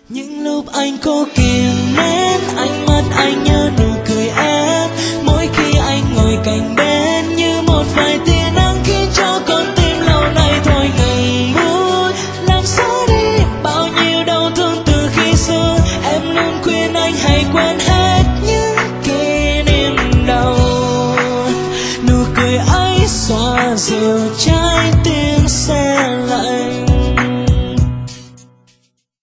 Những lúc anh cố kìm nén ánh mắt anh nhớ nụ cười em, mỗi khi anh ngồi cạnh bên như một vài tia nắng khiến cho con tim lâu nay thôi ngừng vui. Làm xóa đi bao nhiêu đau thương từ khi xưa, em luôn khuyên anh hãy quên hết những kỷ niệm đau. Nụ cười ấy xóa dịu trái